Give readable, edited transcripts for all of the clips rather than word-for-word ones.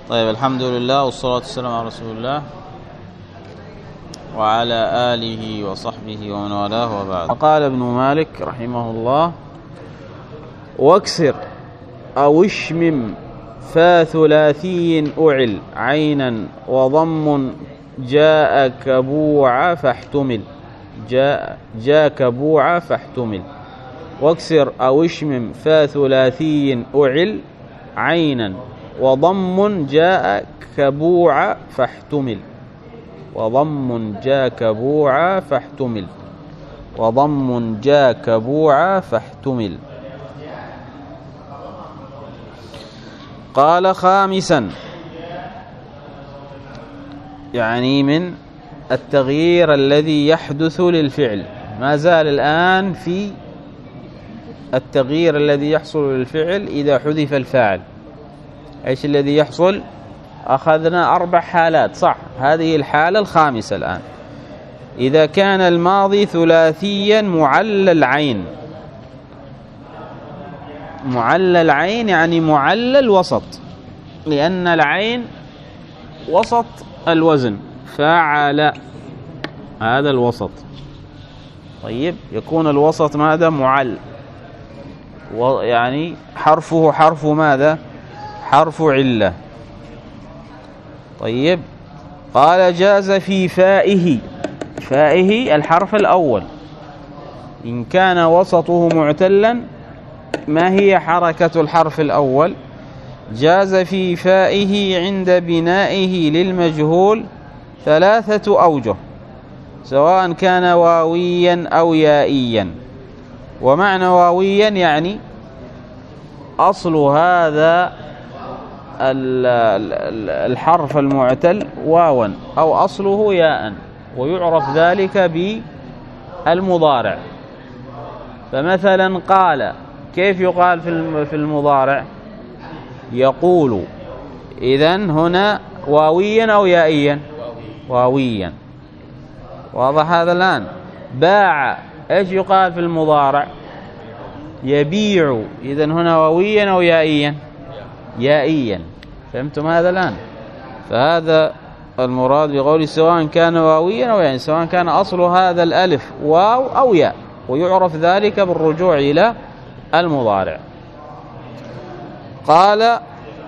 طيب، الحمد لله والصلاة والسلام على رسول الله وعلى آله وصحبه ومن والاه، وبعد. قال ابن مالك رحمه الله: واكسر أو اشمم فا ثلاثي أعل عينا وضم جاء كبوع فاحتمل. جاء كبوع فاحتمل. واكسر أو اشمم فا ثلاثي أعل عينا وضم جاء كبوع فاحتمل. وضم جاء كبوع فاحتمل. وضم جاء كبوع فاحتمل. قال: خامسا، يعني من التغيير الذي يحدث للفعل. ما زال الآن في التغيير الذي يحصل للفعل إذا حذف الفاعل. ايش الذي يحصل؟ أخذنا 4 حالات، صح؟ هذه الحالة الخامسة الآن. إذا كان الماضي ثلاثيا معلل عين. معلل عين يعني معلل وسط، لأن العين وسط الوزن. فعل، هذا الوسط. طيب، يكون الوسط ماذا؟ معل، يعني حرفه حرف ماذا؟ حرف علة. طيب، قال: جاز في فائه. فائه الحرف الأول إن كان وسطه معتلا. ما هي حركة الحرف الأول؟ جاز في فائه عند بنائه للمجهول 3 أوجه، سواء كان واويا أو يائيا. ومعنى واويا يعني أصل هذا الحرف المعتل واوا أو أصله ياء، ويعرف ذلك بالمضارع. فمثلا قال، كيف يقال في المضارع؟ يقول. إذن هنا واويا أو يائيا؟ واويا. واضح هذا الآن؟ باع، ايش يقال في المضارع؟ يبيع. إذن هنا واويا أو يائيا؟ يائيا. فهمتم هذا الآن؟ فهذا المراد بقول سواء كان واويا أو يعني سواء كان أصل هذا الألف واو أو ياء، ويعرف ذلك بالرجوع إلى المضارع. قال: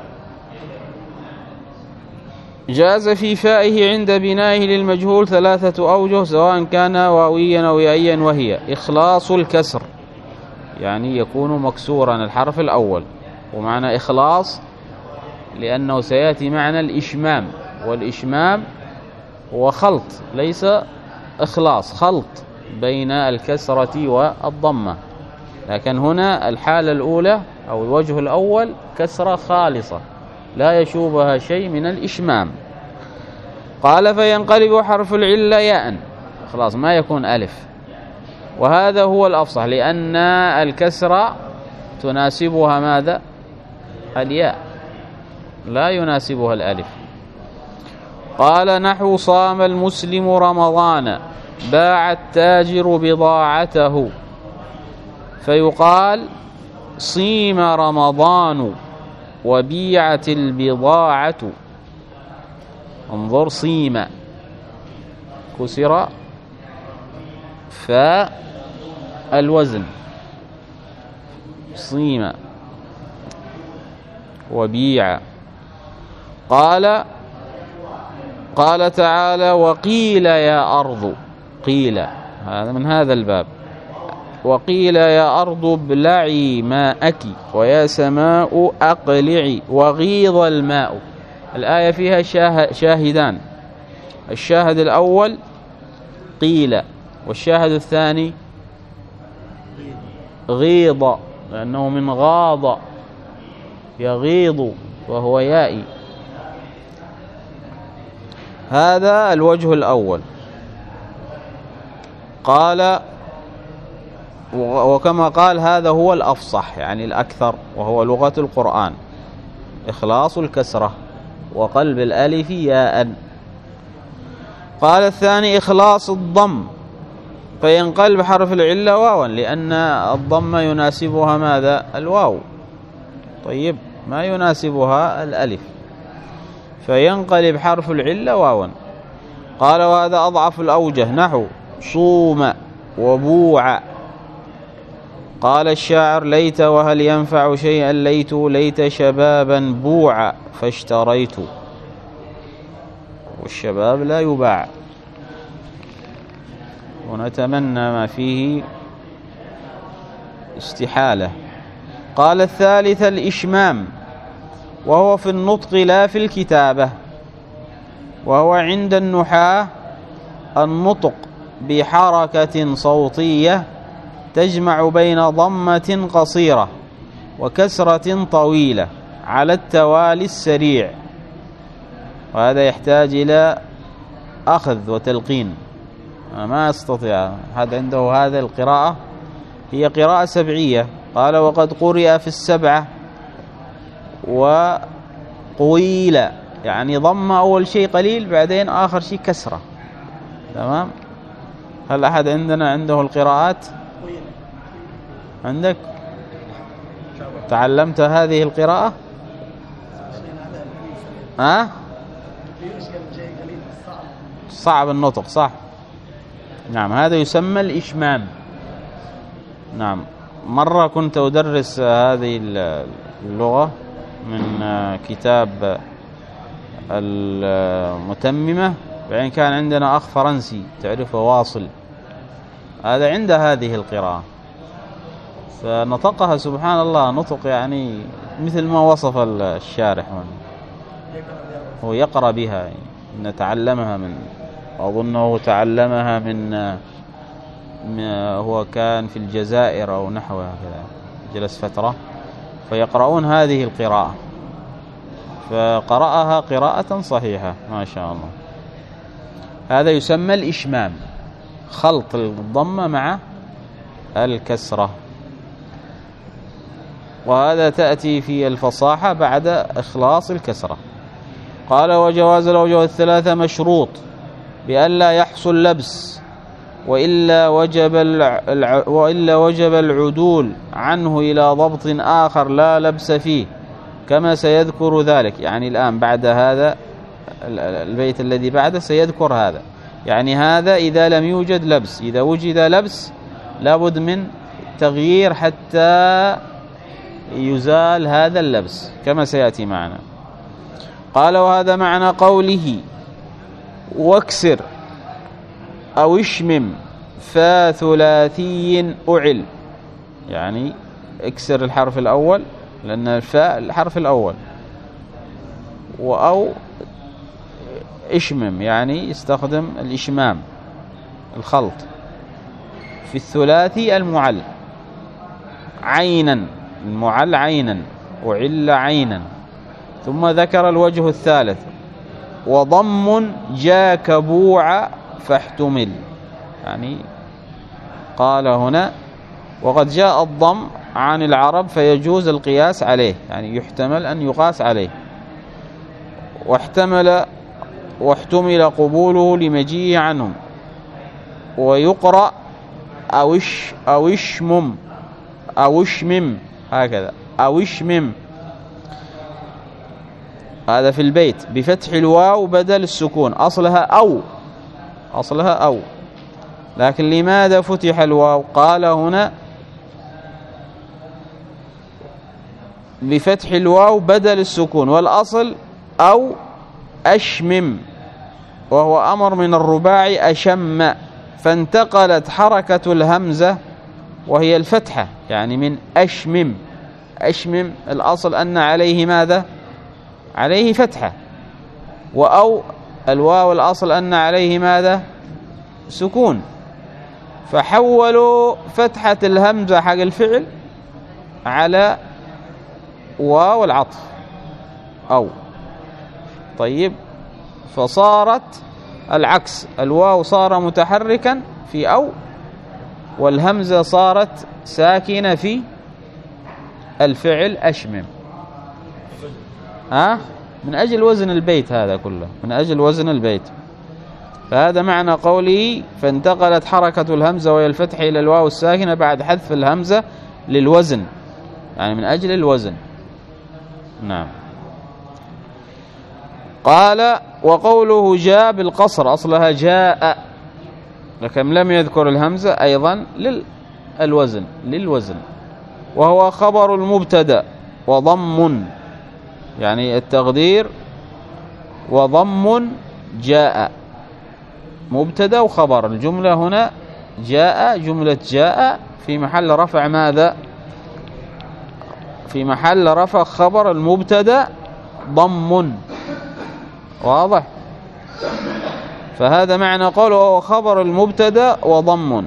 جاز في فائه عند بنائه للمجهول 3 أوجه، سواء كان واويا أو يائيا، وهي: إخلاص الكسر، يعني يكون مكسورا الحرف الأول. ومعنى إخلاص لأنه سيأتي معنى الإشمام، والإشمام هو خلط، ليس إخلاص، خلط بين الكسرة والضمة. لكن هنا الحالة الأولى أو الوجه الأول كسرة خالصة لا يشوبها شيء من الإشمام. قال: فينقلب حرف العلة ياء، خلاص ما يكون ألف. وهذا هو الأفصح، لأن الكسرة تناسبها ماذا؟ الياء، لا يناسبها الألف. قال: نحو صام المسلم رمضان باع التاجر بضاعته، فيقال صيم رمضان وبيعت البضاعة. انظر، صيم كسر فالوزن، صيم وبيع. قال تعالى: وقيل يا أرض. قيل، هذا من هذا الباب. وقيل يا أرض ابلعي ماءك ويا سماء أقلعي وغيض الماء. الآية فيها شاهدان. الشاهد الأول قيل، والشاهد الثاني غيض، لأنه من غاض يغيض وهو يائي. هذا الوجه الأول. قال: وكما قال هذا هو الأفصح، يعني الأكثر، وهو لغة القرآن، إخلاص الكسرة وقلب الألف ياء. قال: الثاني إخلاص الضم، فينقلب حرف العلة واوا، لأن الضم يناسبها ماذا؟ الواو. طيب، ما يناسبها الألف. فينقلب حرف العلة واوا. قال وهذا أضعف الأوجه، نحو صوم وبوع. قال الشاعر ليت وهل ينفع شيئا ليت، ليت شبابا بوع فاشتريت. والشباب لا يباع، ونتمنى ما فيه استحالة. قال الثالث الإشمام، وهو في النطق لا في الكتابة، وهو عند النحاة النطق بحركة صوتية تجمع بين ضمة قصيرة وكسرة طويلة على التوالي السريع، وهذا يحتاج إلى أخذ وتلقين، ما أستطيع. هذا عنده هذا القراءة هي قراءة سبعية. قال وقد قرئ في السبعة وقويل، يعني ضم أول شيء قليل بعدين آخر شيء كسرة. تمام. هل أحد عندنا عنده القراءات؟ عندك؟ تعلمت هذه القراءة؟ ها؟ صعب النطق، صح؟ نعم، هذا يسمى الإشمام. نعم، مرة كنت أدرس هذه اللغة من كتاب المتممة، بعدين كان عندنا أخ فرنسي تعرفه واصل، هذا عند هذه القراءة، فنطقها سبحان الله نطق يعني مثل ما وصف الشارح. هو يقرأ بها، نتعلمها من، أظنه تعلمها من هو كان في الجزائر أو نحوها كذا، جلس فترة فيقرؤون هذه القراءة، فقرأها قراءة صحيحة ما شاء الله. هذا يسمى الإشمام، خلط الضمة مع الكسرة، وهذا تأتي في الفصاحة بعد إخلاص الكسرة. قال وجواز الأوجه الثلاثة مشروط بألا يحصل لبس، وإلا وجب العدول عنه إلى ضبط آخر لا لبس فيه، كما سيذكر ذلك. يعني الآن بعد هذا البيت الذي بعده سيذكر هذا، يعني هذا إذا لم يوجد لبس. إذا وجد لبس لابد من تغيير حتى يزال هذا اللبس كما سيأتي معنا. قال وهذا معنى قوله واكسر أو اشمم فثلاثي أعل، يعني اكسر الحرف الأول لأن الفاء الحرف الأول، أو اشمم يعني يستخدم الإشمام الخلط في الثلاثي المعل، عينا المعل عينا وعل عينا. ثم ذكر الوجه الثالث وضم جاك بوع فاحتمل، يعني قال هنا وقد جاء الضم عن العرب فيجوز القياس عليه، يعني يحتمل أن يقاس عليه. واحتمل قبوله لمجيء عنهم. ويقرأ أو اشمم أو اشمم، هكذا أو اشمم، هذا في البيت بفتح الواو بدل السكون، أصلها أو، لكن لماذا فتح الواو؟ قال هنا بفتح الواو بدل السكون، والأصل أو أشمم، وهو أمر من الرباعي أشم، فانتقلت حركة الهمزة وهي الفتحة، يعني من أشمم. أشمم الأصل أن عليه ماذا؟ عليه فتحة. وأو الواو الأصل أن عليه ماذا؟ سكون، فحولوا فتحة الهمزة حق الفعل على واو العطف أو. طيب، فصارت العكس، الواو صار متحركا في أو، والهمزة صارت ساكنة في الفعل أشمم. من أجل وزن البيت، هذا كله من أجل وزن البيت. فهذا معنى قوله فانتقلت حركة الهمزة وهي الفتح إلى الواو الساكنة بعد حذف الهمزة للوزن، يعني من أجل الوزن. نعم. قال وقوله جاء بالقصر أصلها جاء، لكن لم يذكر الهمزة أيضا للوزن، وهو خبر المبتدأ وضم، يعني التقدير وضم جاء، مبتدأ وخبر. الجملة هنا جاء، جملة جاء في محل رفع ماذا؟ في محل رفع خبر المبتدأ ضم، واضح؟ فهذا معنى قوله هو خبر المبتدأ وضم.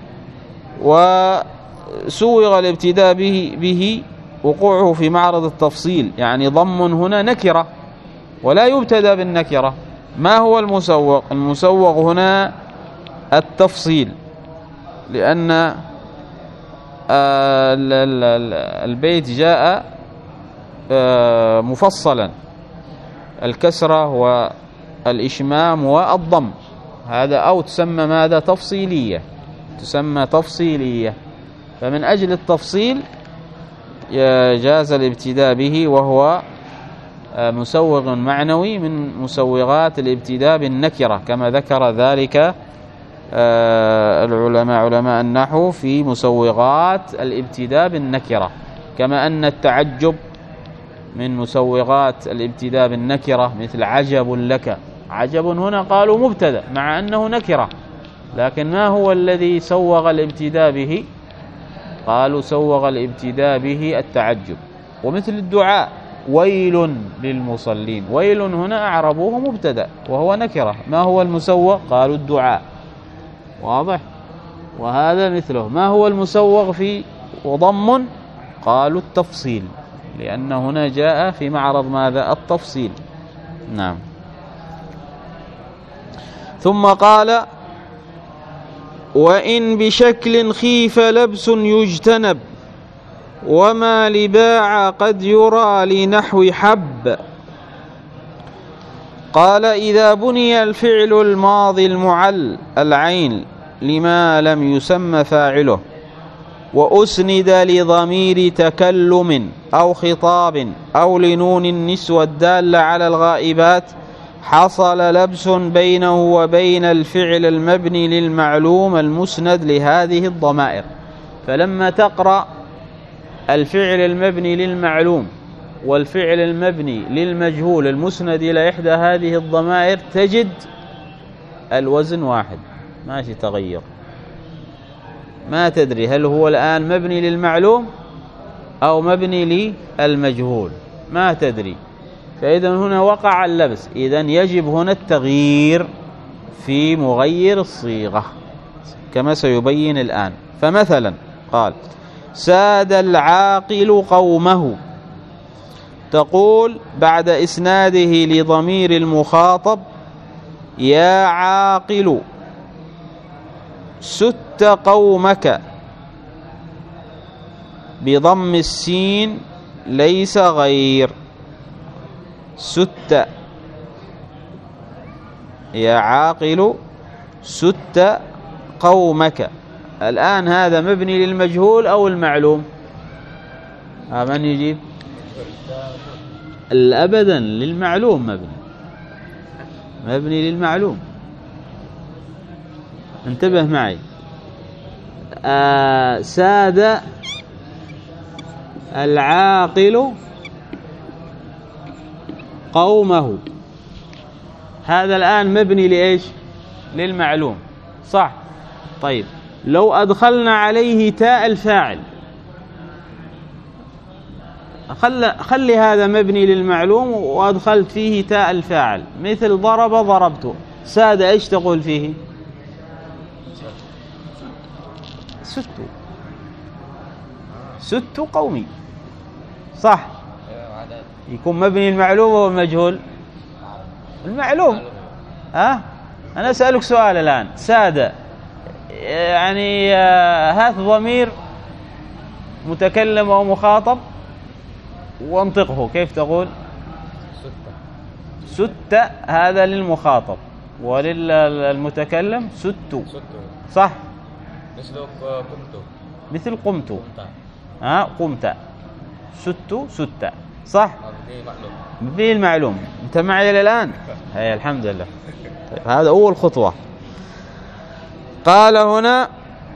وسوغ الابتداء به وقوعه في معرض التفصيل، يعني ضم هنا نكرة ولا يبتدأ بالنكرة. ما هو المسوغ؟ المسوغ هنا التفصيل، لأن البيت جاء مفصلا، الكسرة والإشمام والضم، هذا أو تسمى ماذا؟ تفصيلية، تسمى تفصيلية. فمن أجل التفصيل جاز الابتداء به، وهو مسوغ معنوي من مسوغات الابتداء بالنكرة، كما ذكر ذلك علماء النحو في مسوغات الابتداء بالنكرة. كما أن التعجب من مسوغات الابتداء بالنكرة، مثل عجب لك. عجب هنا قالوا مبتدأ مع أنه نكرة، لكن ما هو الذي سوغ الابتداء به؟ قالوا سوغ الابتداء به التعجب. ومثل الدعاء ويل للمصلين، ويل هنا أعربوه مبتدأ وهو نكرة، ما هو المسوغ؟ قالوا الدعاء، واضح؟ وهذا مثله. ما هو المسوغ في وضم؟ قالوا التفصيل، لأن هنا جاء في معرض ماذا؟ التفصيل. نعم. ثم قال وإن بشكل خيف لبس يجتنب، وما لباع قد يرى لنحو حب. قال إذا بني الفعل الماضي المعل العين لما لم يسمى فاعله، وأسند لضمير تكلم أو خطاب أو لنون النسوة الدالة على الغائبات، حصل لبس بينه وبين الفعل المبني للمعلوم المسند لهذه الضمائر. فلما تقرأ الفعل المبني للمعلوم والفعل المبني للمجهول المسند إلى إحدى هذه الضمائر تجد الوزن واحد، ماشي تغير، ما تدري هل هو الآن مبني للمعلوم أو مبني للمجهول، ما تدري. فإذا هنا وقع اللبس، إذا يجب هنا التغيير في مغير الصيغة كما سيبين الآن. فمثلا قال ساد العاقل قومه، تقول بعد إسناده لضمير المخاطب يا عاقل ست قومك بضم السين ليس غير، ست يا عاقل ست قومك. الآن هذا مبني للمجهول أو المعلوم؟ من يجيب؟ أبدا للمعلوم، مبني للمعلوم. انتبه معي. ساد العاقل قومه، هذا الآن مبني لإيش؟ للمعلوم، صح؟ طيب لو أدخلنا عليه تاء الفاعل، خلي هذا مبني للمعلوم وأدخلت فيه تاء الفاعل، مثل ضرب ضربت، ساد إيش تقول فيه؟ ست قومي، صح؟ يكون مبني المعلوم أو المجهول؟ المعلوم. أنا أسألك سؤال الآن، ساد يعني هات ضمير متكلم أو مخاطب وانطقه، كيف تقول؟ ست، هذا للمخاطب، وللمتكلم ست، صح؟ مثل قمت، قمت، ست، صح؟ مبني المعلوم. أنت معي إلى الآن؟ هي الحمد لله. طيب هذا أول خطوة. قال هنا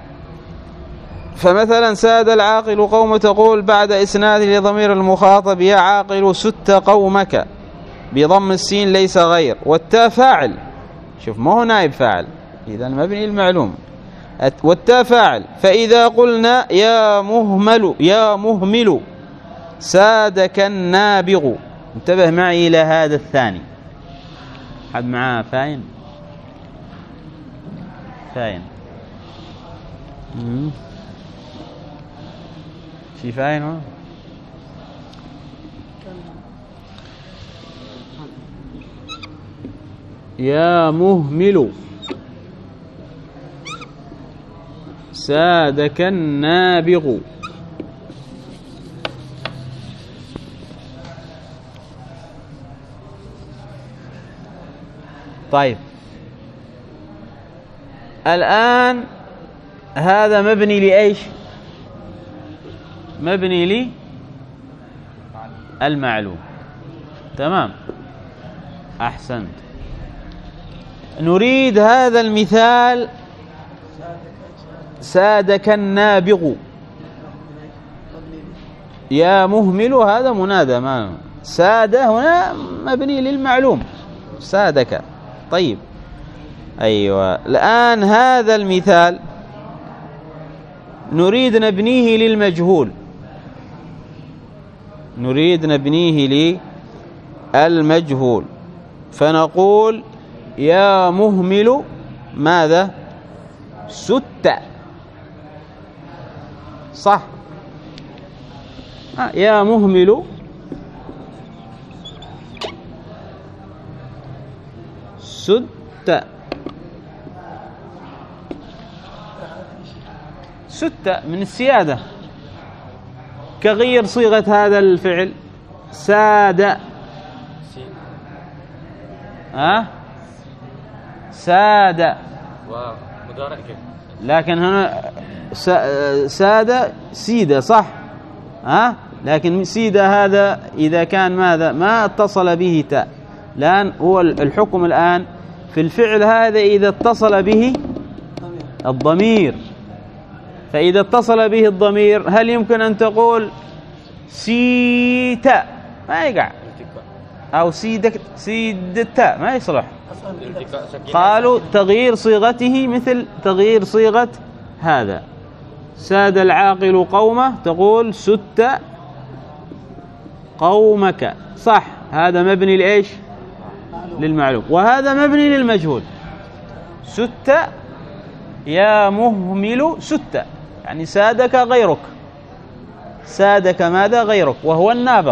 فمثلا ساد العاقل قوم تقول بعد إسناد لضمير المخاطب يا عاقل ست قومك بضم السين ليس غير، والتاء فاعل، شوف ما هو نائب فاعل، إذا مبني المعلوم، والتاء فاعل. فإذا قلنا يا مهمل سادك النابغ، انتبه معي إلى هذا الثاني. حد معاه فاين؟ في فاين هو؟ يا مهمل سادك النابغ. طيب الآن هذا مبني لإيش؟ مبني لي المعلوم. تمام، أحسنت. نريد هذا المثال سادك النابغ. يا مهمل هذا منادى، ما ساد هنا مبني للمعلوم سادك. طيب أيوة، الآن هذا المثال نريد نبنيه للمجهول، نريد نبنيه للمجهول، فنقول يا مهمل ماذا؟ ست. صح؟ يا مهمل ست. ستة من السيادة، كغير صيغة هذا الفعل ساد. ساد مضارع كيف؟ لكن هنا ساد سيدة، صح؟ لكن سيدة هذا إذا كان ماذا؟ ما اتصل به تاء. الآن هو الحكم الآن في الفعل هذا إذا اتصل به الضمير. فإذا اتصل به الضمير هل يمكن أن تقول سيتا؟ ما يقع. أو سيدتا ما يصلح. قالوا تغيير صيغته مثل تغيير صيغة هذا. ساد العاقل قومه تقول ست قومك. صح، هذا مبني لإيش؟ للمعلوم، وهذا مبني للمجهول. ست يا مهمل ست، يعني سادك غيرك. سادك ماذا؟ غيرك، وهو النابغ.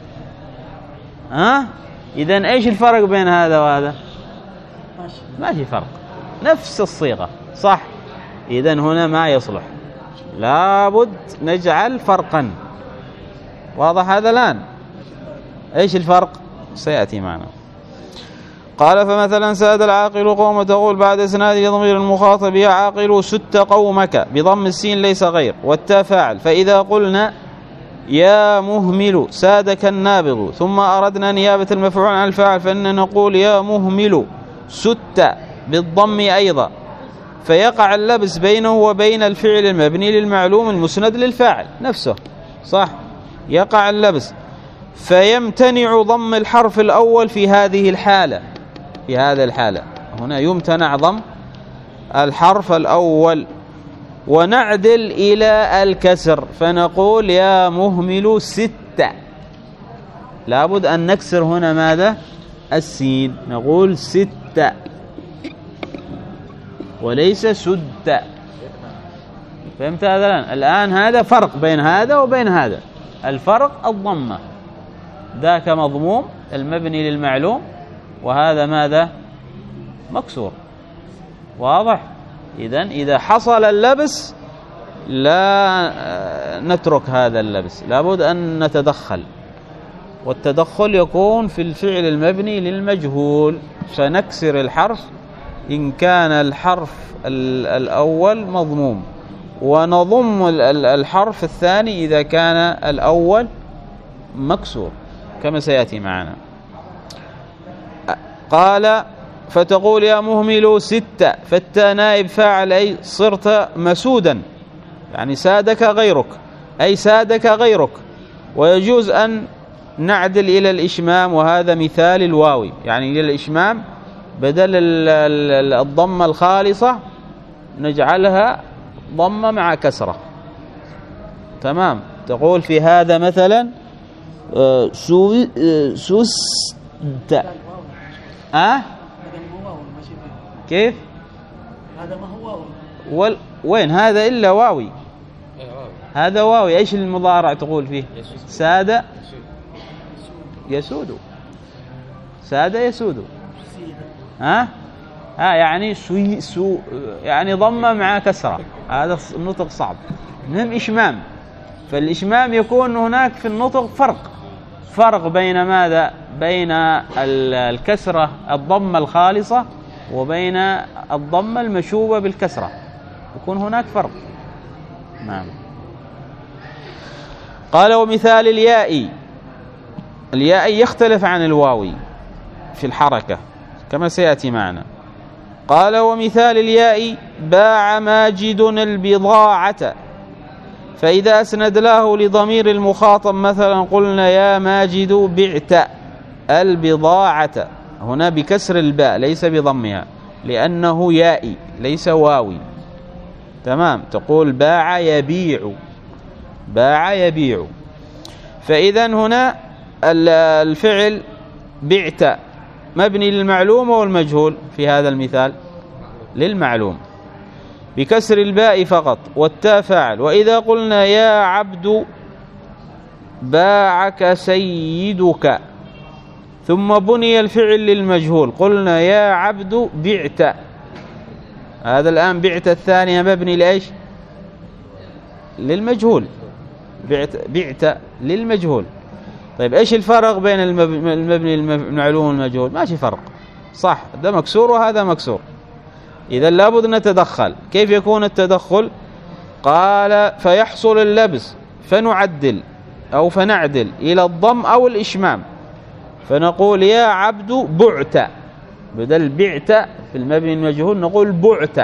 إذن إيش الفرق بين هذا وهذا؟ ما في فرق، نفس الصيغة. صح؟ إذن هنا ما يصلح، لابد نجعل فرقا. واضح هذا الآن؟ إيش الفرق؟ سيأتي معنا. قال فمثلا ساد العاقل قوم تقول بعد إسناد ضمير المخاطب يا عاقل ست قومك بضم السين ليس غير، والتاء فاعل. فإذا قلنا يا مهمل سادك النابغ ثم أردنا نيابة المفعول عن الفاعل فإن نقول يا مهمل ست بالضم أيضا، فيقع اللبس بينه وبين الفعل المبني للمعلوم المسند للفاعل نفسه. صح؟ يقع اللبس، فيمتنع ضم الحرف الأول في هذه الحالة. في هذه الحالة هنا يمتنع ضم الحرف الأول، ونعدل إلى الكسر فنقول يا مهمل ست. لابد أن نكسر هنا ماذا؟ السين، نقول ست وليس سد. فهمت هذا الآن؟ الآن هذا فرق بين هذا وبين هذا. الفرق الضمة، ذاك مضموم المبني للمعلوم، وهذا ماذا؟ مكسور. واضح؟ إذا حصل اللبس لا نترك هذا اللبس، لابد أن نتدخل، والتدخل يكون في الفعل المبني للمجهول، فنكسر الحرف إن كان الحرف الأول مضموم، ونضم الحرف الثاني إذا كان الأول مكسور. كما سيأتي معنا. قال فتقول يا مهمل 6، فالتاء نائب فاعل أي صرت مسودا، يعني سادك غيرك، أي سادك غيرك. ويجوز أن نعدل إلى الإشمام، وهذا مثال الواوي، يعني إلى الإشمام بدل الضمة الخالصة نجعلها ضمة مع كسرة. تمام. تقول في هذا مثلا سست. كيف؟ هذا ما هو واوي. وين هذا إلا واوي؟ هذا واوي. ايش المضارع تقول فيه؟ ساد يسود. ساد يسود. يعني يعني ضمه مع كسره، هذا النطق صعب. المهم إشمام، فالإشمام يكون هناك في النطق فرق بين ماذا؟ بين الكسرة الضمة الخالصة وبين الضمة المشوبة بالكسرة، يكون هناك فرق. نعم. قال ومثال الياء يختلف عن الواوي في الحركة كما سيأتي معنا. قال ومثال الياء باع ماجد البضاعة، فإذا أسندناه لضمير المخاطب مثلا قلنا يا ماجد بعت البضاعة، هنا بكسر الباء ليس بضمها لأنه يائي ليس واوي. تمام. تقول باع يبيع، باع يبيع. فإذا هنا الفعل بعت مبني للمعلوم والمجهول في هذا المثال للمعلوم بكسر الباء فقط، والتاء فاعل. وإذا قلنا يا عبد باعك سيدك ثم بني الفعل للمجهول قلنا يا عبد بعت، هذا الآن بعت الثانية مبني لإيش؟ للمجهول. بعت للمجهول. طيب إيش الفرق بين المبني المعلوم والمجهول؟ ماشي فرق، صح، ده مكسور وهذا مكسور، إذا لابد نتدخل. كيف يكون التدخل؟ قال فيحصل اللبس فنعدل أو فنعدل إلى الضم أو الإشمام، فنقول يا عبد بعت، بدل بعت في المبني المجهول نقول بعت.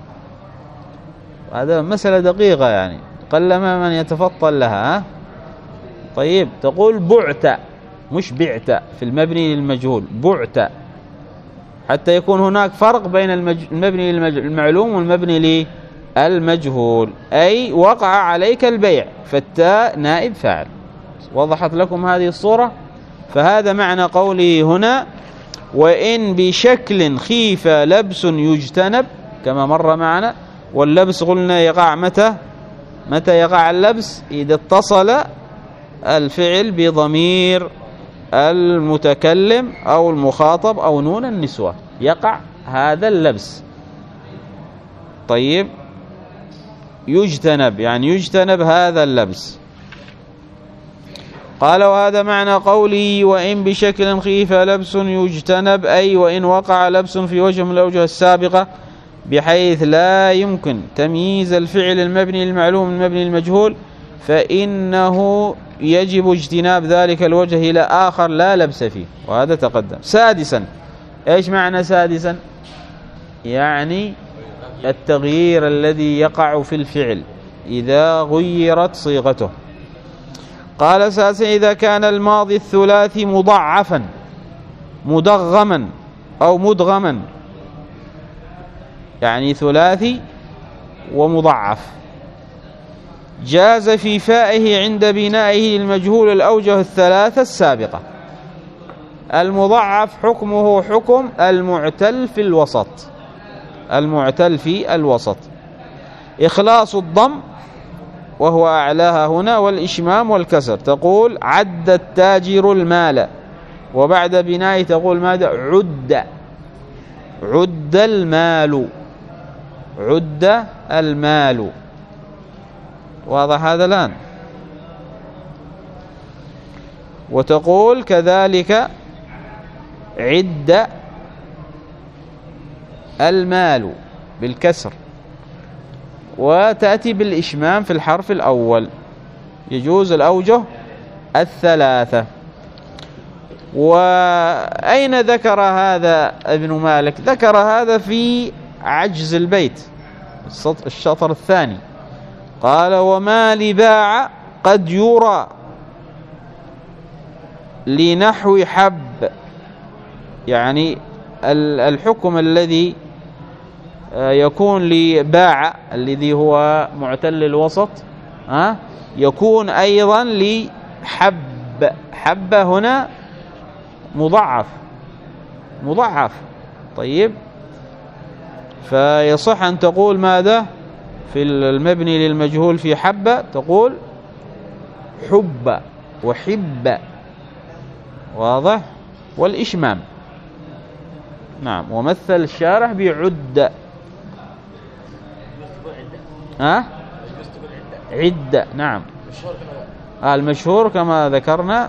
هذا مسألة دقيقة يعني قلما من يتفطن لها. طيب تقول بعت مش بعت في المبني للمجهول، بعت، حتى يكون هناك فرق بين المبني المعلوم والمبني للمجهول، أي وقع عليك البيع، فالتاء نائب فاعل. وضحت لكم هذه الصورة؟ فهذا معنى قوله هنا وإن بشكل خيف لبس يجتنب كما مر معنا. واللبس قلنا يقع متى يقع اللبس؟ إذا اتصل الفعل بضمير المتكلم أو المخاطب أو نون النسوة يقع هذا اللبس. طيب يجتنب يعني يجتنب هذا اللبس. قال وهذا معنى قوله وإن بشكل خيف لبس يجتنب، أي وإن وقع لبس في وجه من الأوجه السابقة بحيث لا يمكن تمييز الفعل المبني المعلوم من المبني المجهول، فإنه يجب اجتناب ذلك الوجه إلى آخر لا لبس فيه، وهذا تقدم. سادسا، إيش معنى سادسا؟ يعني التغيير الذي يقع في الفعل إذا غيرت صيغته. قال سادسا إذا كان الماضي الثلاثي مضعفا مدغما أو مدغما، يعني ثلاثي ومضعف، جاز في فائه عند بنائه المجهول الأوجه الثلاثة السابقة. المضعف حكمه حكم المعتل في الوسط، المعتل في الوسط، إخلاص الضم وهو أعلاها هنا والإشمام والكسر. تقول عد التاجر المال، وبعد بنائه تقول ماذا؟ عد المال، عد المال. واضح هذا الآن؟ وتقول كذلك عد المال بالكسر، وتأتي بالإشمام في الحرف الأول. يجوز الأوجه الثلاثة. وأين ذكر هذا ابن مالك؟ ذكر هذا في عجز البيت الشطر الثاني، قال وما لباع قد يرى لنحو حب، يعني الحكم الذي يكون لباع الذي هو معتل الوسط يكون أيضا لحب. حب هنا مضعف. طيب، فيصح أن تقول ماذا في المبني للمجهول في حب؟ تقول حب وحب، واضح؟ والإشمام. نعم. ومثل الشارح بعد عدة. نعم. المشهور كما ذكرنا،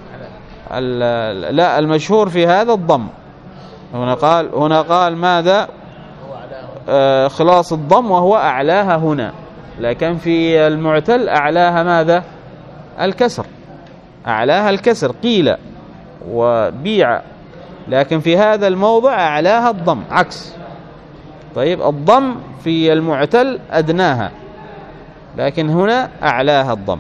لا، المشهور في هذا الضم. هنا قال ماذا؟ خلاص الضم وهو أعلاها هنا، لكن في المعتل أعلاها ماذا؟ الكسر. أعلاها الكسر قيل وبيع، لكن في هذا الموضع أعلاها الضم عكس. طيب، الضم في المعتل أدناها، لكن هنا أعلاها الضم.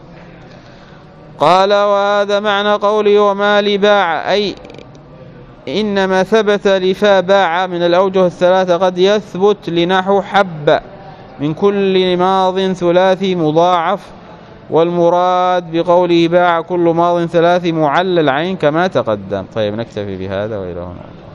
قال وهذا معنى قوله وما لباع، أي إنما ثبت لفا باع من الأوجه الثلاثة قد يثبت لنحو حب من كل ماض ثلاثي مضاعف، والمراد بقوله باع كل ماض ثلاثي معلل عين كما تقدم. طيب، نكتفي بهذا وإلى هنا.